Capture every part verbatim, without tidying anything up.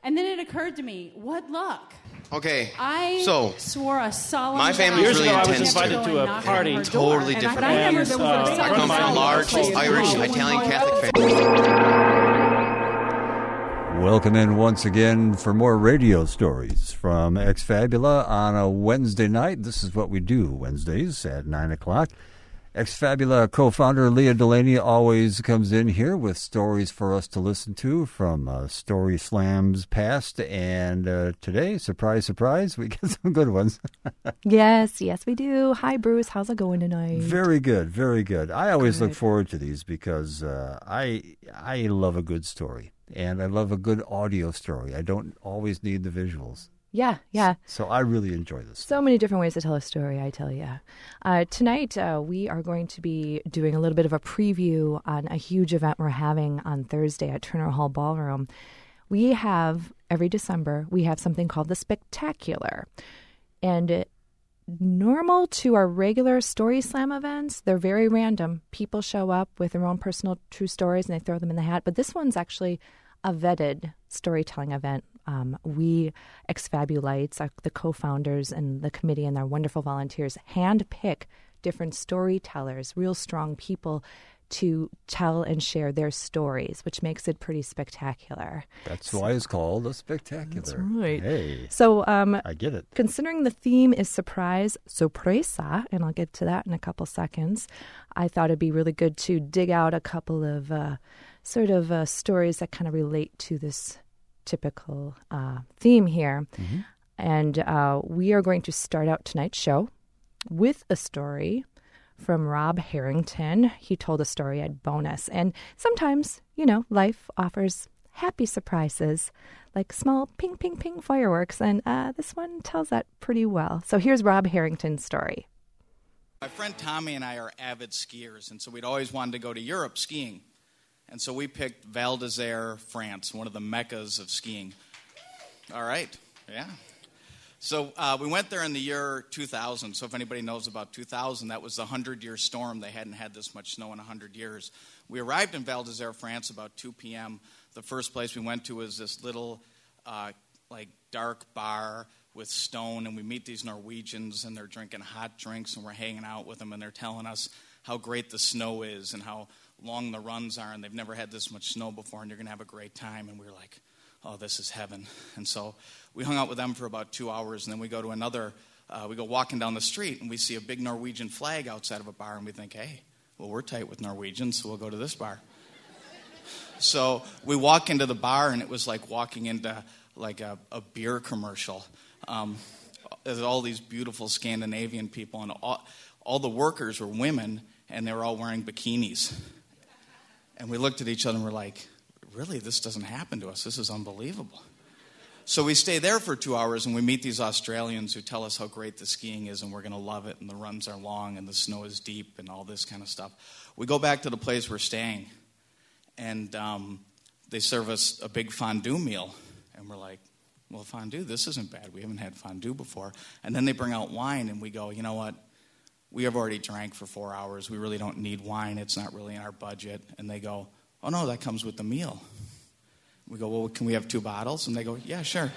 And then it occurred to me, what luck. Okay, I so swore a solemn my family's vow really that intense. I was invited never to going a knock party. on her Totally door. different. And I, I never And, there was uh, a I come from a large Irish Italian Catholic family. Welcome in once again for more radio stories from Exfabula on a Wednesday night. This is what we do Wednesdays at nine o'clock. Exfabula co-founder Leah Delaney always comes in here with stories for us to listen to from uh, Story Slams past. And uh, today, surprise, surprise, we get some good ones. Yes, yes, we do. Hi, Bruce. How's it going tonight? Very good, very good. I always Good. look forward to these because uh, I I love a good story. And I love a good audio story. I don't always need the visuals. Yeah, yeah. So I really enjoy this. So many different ways to tell a story, I tell you. Uh, tonight, uh, we are going to be doing a little bit of a preview on a huge event we're having on Thursday at Turner Hall Ballroom. We have, every December, we have something called the Spectacular. And it, normal to our regular Story Slam events, they're very random. People show up with their own personal true stories and they throw them in the hat. But this one's actually a vetted storytelling event. Um, we Exfabulites, uh, the co-founders and the committee and our wonderful volunteers, hand-pick different storytellers, real strong people to tell and share their stories, which makes it pretty spectacular. That's why it's called a Spectacular. That's right. Hey, So um, I get it. considering the theme is surprise, sorpresa, and I'll get to that in a couple seconds, I thought it'd be really good to dig out a couple of uh, sort of uh, stories that kind of relate to this typical uh, theme here. Mm-hmm. And uh, we are going to start out tonight's show with a story from Rob Harrington. He told a story at Bonus. And sometimes, you know, life offers happy surprises, like small ping, ping, ping fireworks. And uh, this one tells that pretty well. So here's Rob Harrington's story. My friend Tommy and I are avid skiers, and so we'd always wanted to go to Europe skiing. And so we picked Val d'Isère, France, one of the meccas of skiing. All right, yeah. So uh, we went there in the year two thousand. So if anybody knows about two thousand, that was the hundred-year storm. They hadn't had this much snow in one hundred years. We arrived in Val d'Isère, France, about two p.m. The first place we went to was this little, uh, like, dark bar with stone, and we meet these Norwegians, and they're drinking hot drinks, and we're hanging out with them, and they're telling us how great the snow is and how long the runs are, and they've never had this much snow before, and you're going to have a great time. And we were like, oh, this is heaven. And so we hung out with them for about two hours, and then we go to another, uh, we go walking down the street, and we see a big Norwegian flag outside of a bar, and we think, hey, well, we're tight with Norwegians, so we'll go to this bar. So we walk into the bar, and it was like walking into like a, a beer commercial. Um, there's all these beautiful Scandinavian people, and all, all the workers were women, and they were all wearing bikinis. And we looked at each other and we're like, really, this doesn't happen to us. This is unbelievable. So we stay there for two hours and we meet these Australians who tell us how great the skiing is and we're going to love it and the runs are long and the snow is deep and all this kind of stuff. We go back to the place we're staying and um, they serve us a big fondue meal. And we're like, well, fondue, this isn't bad. We haven't had fondue before. And then they bring out wine and we go, you know what? We have already drank for four hours. We really don't need wine. It's not really in our budget. And they go, oh, no, that comes with the meal. We go, well, can we have two bottles? And they go, yeah, sure.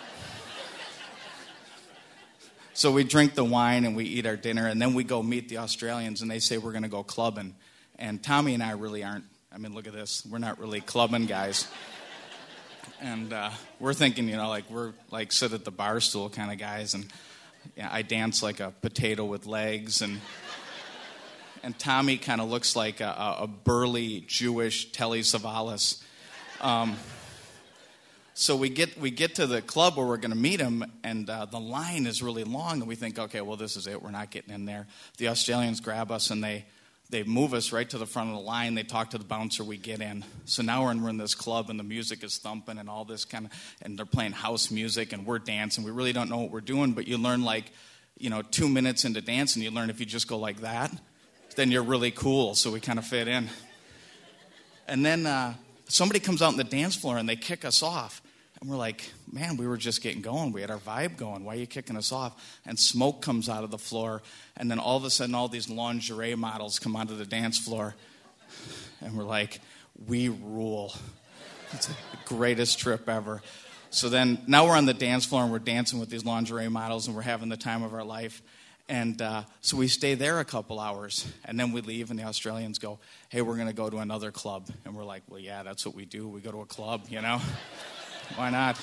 So we drink the wine and we eat our dinner. And then we go meet the Australians. And they say we're going to go clubbing. And Tommy and I really aren't. I mean, look at this. We're not really clubbing guys. And uh, we're thinking, you know, like we're like sit at the bar stool kind of guys. And yeah, I dance like a potato with legs, and and Tommy kind of looks like a, a burly Jewish Telly Savalas. Um, so we get we get to the club where we're going to meet him, and uh, the line is really long, and we think, okay, well, this is it. We're not getting in there. The Australians grab us, and they they move us right to the front of the line. They talk to the bouncer. We get in. So now we're in, we're in this club, and the music is thumping and all this kind of, and they're playing house music, and we're dancing. We really don't know what we're doing, but you learn like, you know, two minutes into dancing, you learn if you just go like that, then you're really cool. So we kind of fit in. And then uh, somebody comes out on the dance floor, and they kick us off. And we're like, man, we were just getting going. We had our vibe going. Why are you kicking us off? And smoke comes out of the floor. And then all of a sudden, all these lingerie models come onto the dance floor. And we're like, we rule. It's the greatest trip ever. So then now we're on the dance floor and we're dancing with these lingerie models and we're having the time of our life. And uh, so we stay there a couple hours, and then we leave, and the Australians go, hey, we're going to go to another club. And we're like, well, yeah, that's what we do. We go to a club, you know? Why not?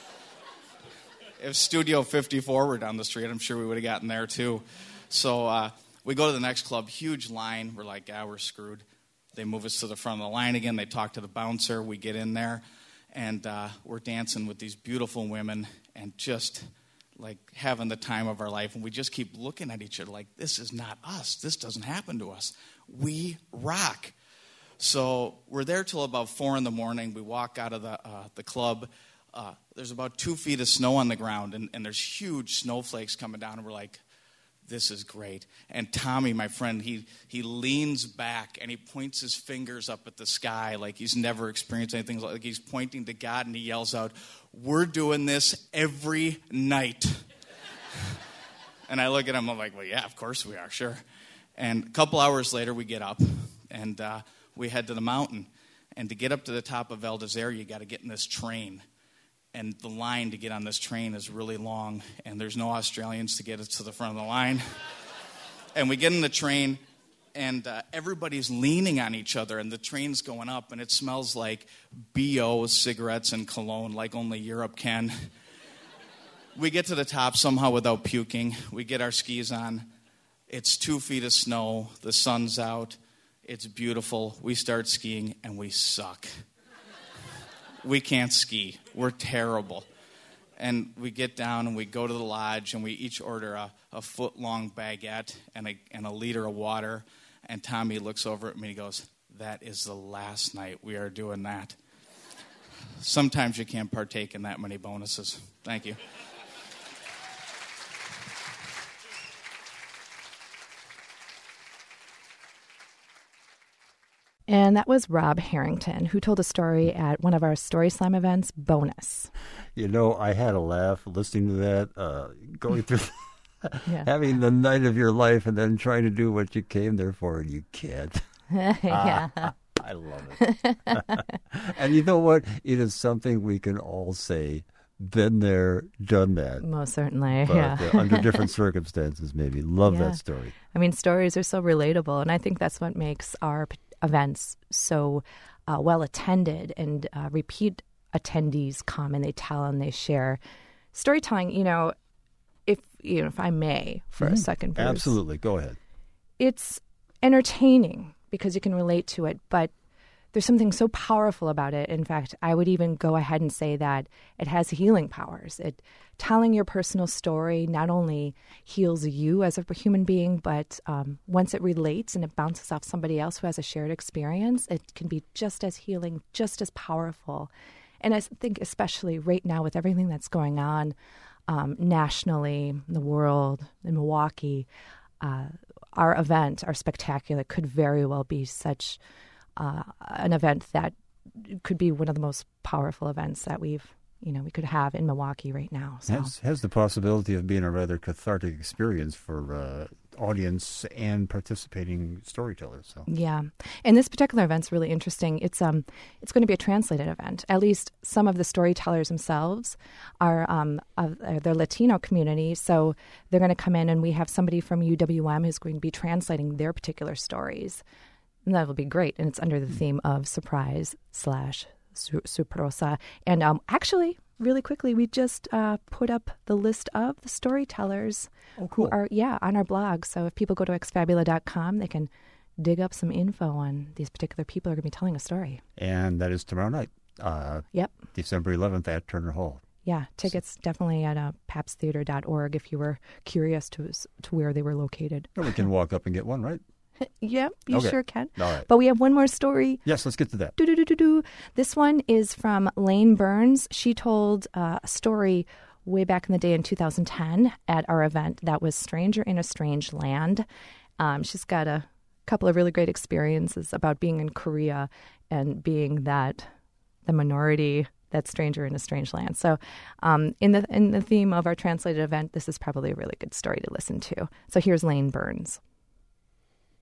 If Studio fifty-four were down the street, I'm sure we would have gotten there too. So uh, we go to the next club, huge line. We're like, yeah, we're screwed. They move us to the front of the line again. They talk to the bouncer. We get in there, and uh, we're dancing with these beautiful women and just like having the time of our life. And we just keep looking at each other like, this is not us. This doesn't happen to us. We rock. So we're there till about four in the morning. We walk out of the uh, the club. Uh, there's about two feet of snow on the ground, and, and there's huge snowflakes coming down. And we're like, this is great. And Tommy, my friend, he he leans back, and he points his fingers up at the sky like he's never experienced anything. Like he's pointing to God, and he yells out, we're doing this every night. And I look at him, I'm like, well, yeah, of course we are, sure. And a couple hours later, we get up, and uh, we head to the mountain. And to get up to the top of Val d'Isere, you got to get in this train. And the line to get on this train is really long, and there's no Australians to get us to the front of the line. And we get in the train, and uh, everybody's leaning on each other, and the train's going up, and it smells like B O, cigarettes, and cologne like only Europe can. We get to the top somehow without puking. We get our skis on. It's two feet of snow. The sun's out. It's beautiful. We start skiing, and we suck. We can't ski. We're terrible. And we get down, and we go to the lodge, and we each order a, a foot-long baguette and a, and a liter of water. And Tommy looks over at me, and he goes, that is the last night we are doing that. Sometimes you can't partake in that many bonuses. Thank you. And that was Rob Harrington, who told a story at one of our Story Slam events, Bonus. You know, I had a laugh listening to that, uh, going through, Yeah. having the night of your life and then trying to do what you came there for, and you can't. Yeah. I love it. And you know what? It is something we can all say, been there, done that. Most certainly, But yeah. uh, under different circumstances, maybe. Love Yeah. that story. I mean, stories are so relatable, and I think that's what makes our p- events so uh, well attended, and uh, repeat attendees come and they tell and they share. Storytelling, you know, if you know, if I may, for Mhm. a second, Bruce, Absolutely. Go ahead. it's entertaining because you can relate to it, but there's something so powerful about it. In fact, I would even go ahead and say that it has healing powers. It telling your personal story not only heals you as a human being, but um, once it relates and it bounces off somebody else who has a shared experience, it can be just as healing, just as powerful. And I think especially right now with everything that's going on um, nationally, in the world, in Milwaukee, uh, our event, our spectacular, could very well be such uh, an event that could be one of the most powerful events that we've, you know, we could have in Milwaukee right now. So. Has, has the possibility of being a rather cathartic experience for uh, audience and participating storytellers. So. Yeah, and this particular event's really interesting. It's um, it's going to be a translated event. At least some of the storytellers themselves are um, of uh, their Latino community, so they're going to come in, and we have somebody from U W M who's going to be translating their particular stories, and that'll be great. And it's under the theme of surprise slash su- sorpresa. And um, actually, really quickly, we just uh, put up the list of the storytellers Oh, cool. who are, yeah, on our blog. So if people go to x fabula dot com, they can dig up some info on these particular people who are going to be telling a story. And that is tomorrow night, uh, Yep. December eleventh at Turner Hall. Yeah, tickets definitely at uh, paps theater dot org if you were curious to to where they were located. Or we can walk up and get one, right? Yep, you Okay. sure can. All right. But we have one more story. Yes, let's get to that. Do-do-do-do-do. This one is from Lane Burns. She told uh, a story way back in the day in two thousand ten at our event that was Stranger in a Strange Land. Um, she's got a couple of really great experiences about being in Korea and being that the minority, that stranger in a strange land. So um, in the in the theme of our translated event, this is probably a really good story to listen to. So here's Lane Burns.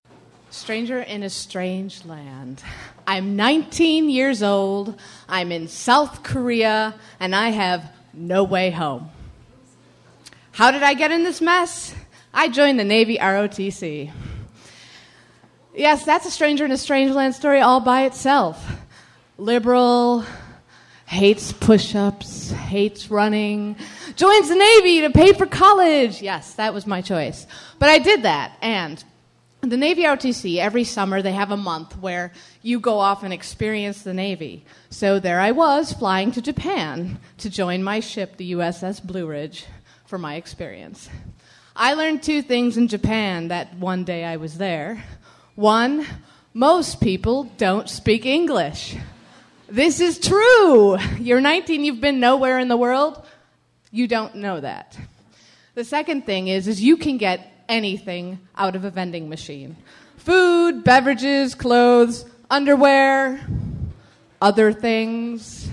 Stranger in a strange land. I'm nineteen years old. I'm in South Korea, and I have no way home. How did I get in this mess? I joined the Navy R O T C. Yes, that's a stranger in a strange land story all by itself. Liberal, hates push-ups, hates running, joins the Navy to pay for college. Yes, that was my choice. But I did that, and the Navy R O T C, every summer they have a month where you go off and experience the Navy. So there I was, flying to Japan to join my ship, the U S S Blue Ridge, for my experience. I learned two things in Japan that one day I was there. One, most people don't speak English. This is true. You're nineteen, you've been nowhere in the world. You don't know that. The second thing is, is you can get anything out of a vending machine. Food, beverages, clothes, underwear, other things.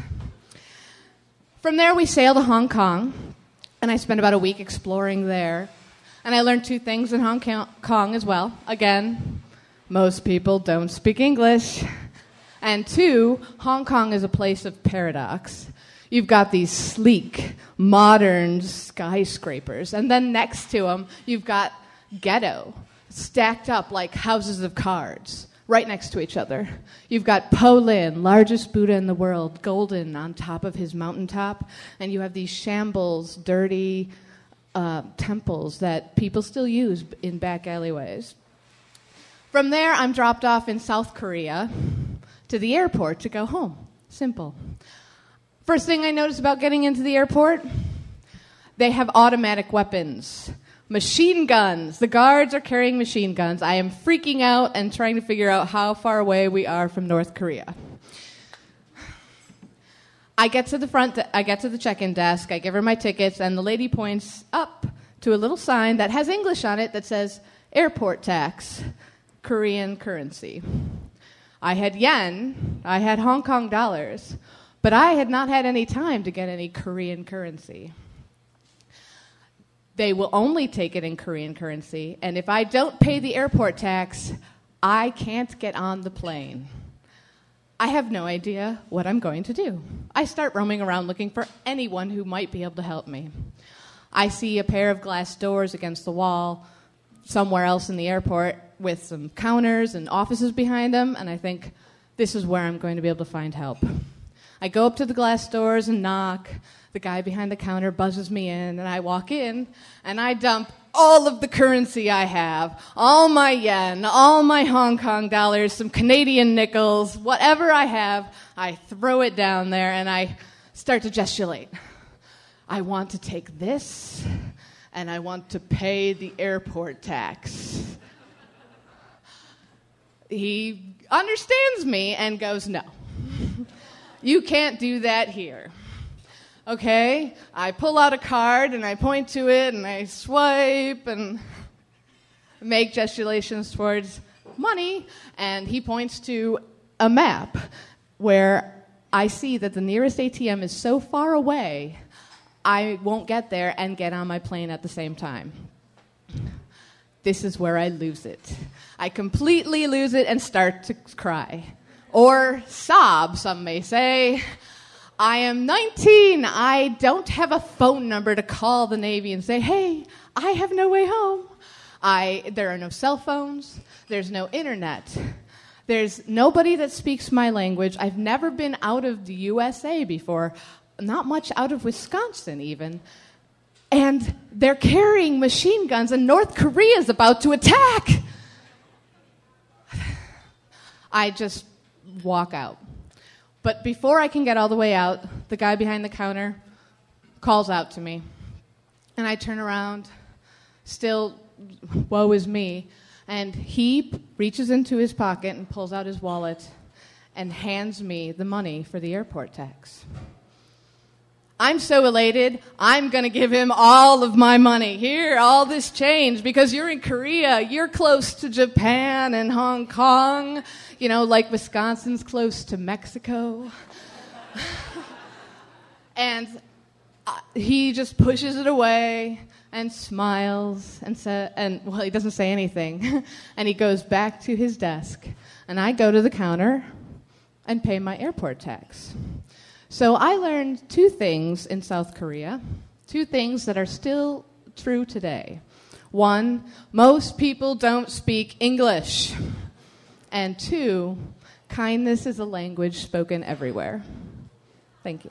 From there, we sailed to Hong Kong, and I spent about a week exploring there. And I learned two things in Hong Kong as well. Again, most people don't speak English. And two, Hong Kong is a place of paradox. You've got these sleek, modern skyscrapers, and then next to them, you've got ghetto, stacked up like houses of cards, right next to each other. You've got Po Lin, largest Buddha in the world, golden on top of his mountaintop, and you have these shambles, dirty uh, temples that people still use in back alleyways. From there, I'm dropped off in South Korea to the airport to go home. Simple. First thing I noticed about getting into the airport, they have automatic weapons. Machine guns. The guards are carrying machine guns. I am freaking out and trying to figure out how far away we are from North Korea. I get to the front, de- I get to the check-in desk, I give her my tickets, and the lady points up to a little sign that has English on it that says, airport tax, Korean currency. I had yen, I had Hong Kong dollars, but I had not had any time to get any Korean currency. They will only take it in Korean currency, and if I don't pay the airport tax, I can't get on the plane. I have no idea what I'm going to do. I start roaming around looking for anyone who might be able to help me. I see a pair of glass doors against the wall somewhere else in the airport with some counters and offices behind them, and I think, this is where I'm going to be able to find help. I go up to the glass doors and knock. The guy behind the counter buzzes me in, and I walk in, and I dump all of the currency I have, all my yen, all my Hong Kong dollars, some Canadian nickels, whatever I have, I throw it down there, and I start to gesticulate. I want to take this, and I want to pay the airport tax. He understands me and goes, no. You can't do that here. Okay, I pull out a card and I point to it and I swipe and make gesticulations towards money, and he points to a map where I see that the nearest A T M is so far away I won't get there and get on my plane at the same time. This is where I lose it. I completely lose it and start to cry. Or sob, some may say. I am nineteen. I don't have a phone number to call the Navy and say, hey, I have no way home. I, there are no cell phones. There's no internet. There's nobody that speaks my language. I've never been out of the U S A before, not much out of Wisconsin even. And they're carrying machine guns, and North Korea is about to attack. I just walk out. But before I can get all the way out, the guy behind the counter calls out to me. And I turn around, still, woe is me. And he reaches into his pocket and pulls out his wallet and hands me the money for the airport tax. I'm so elated, I'm going to give him all of my money. Here, all this change, because you're in Korea, you're close to Japan and Hong Kong, you know, like Wisconsin's close to Mexico. And he just pushes it away and smiles and sa- and well, he doesn't say anything. And he goes back to his desk, and I go to the counter and pay my airport tax. So I learned two things in South Korea, two things that are still true today. One, most people don't speak English. And two, kindness is a language spoken everywhere. Thank you.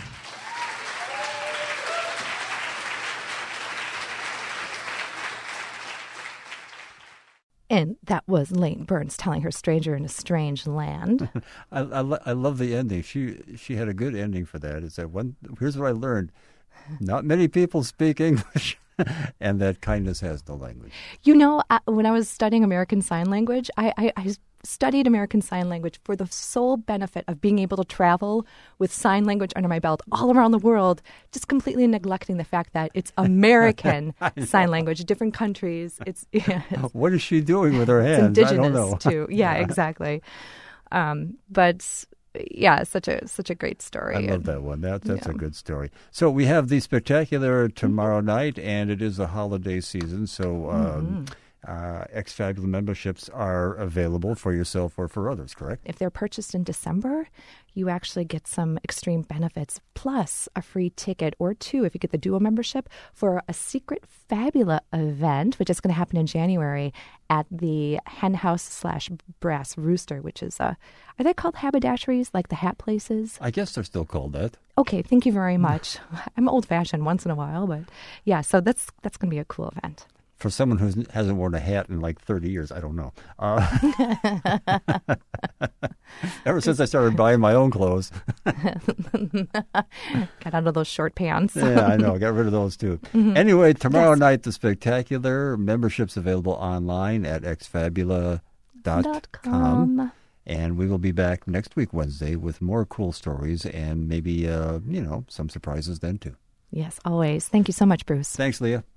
And that was Lane Burns telling her Stranger in a Strange Land. I, I, lo- I love the ending. She she had a good ending for that. It said, one, here's what I learned. Not many people speak English, and that kindness has no language. You know, I, when I was studying American Sign Language, I, I, I studied American Sign Language for the sole benefit of being able to travel with sign language under my belt all around the world, just completely neglecting the fact that it's American Sign Language, different countries. It's, yeah, it's What is she doing with her it's hands? indigenous I don't know. too. Yeah, exactly. Um, but yeah, such a such a great story. I love And- that one. That, that's yeah. a good story. So we have the Spectacular tomorrow night, and it is a holiday season, so um, uh, X-Fabula memberships are available for yourself or for others, correct? If they're purchased in December, you actually get some extreme benefits, plus a free ticket or two if you get the dual membership for a Secret Fabula event, which is going to happen in January at the Hen House slash Brass Rooster, which is, uh, are they called haberdasheries, like the hat places? I guess they're still called that. Okay, thank you very much. I'm old-fashioned once in a while, but yeah, so that's that's going to be a cool event. For someone who hasn't worn a hat in like thirty years, I don't know. Uh, ever since I started buying my own clothes. Got out of those short pants. Yeah, I know. Got rid of those too. Anyway, tomorrow night, the Spectacular. Memberships available online at x fabula dot com. And we will be back next week, Wednesday, with more cool stories and maybe, uh, you know, some surprises then too. Yes, always. Thank you so much, Bruce. Thanks, Leah.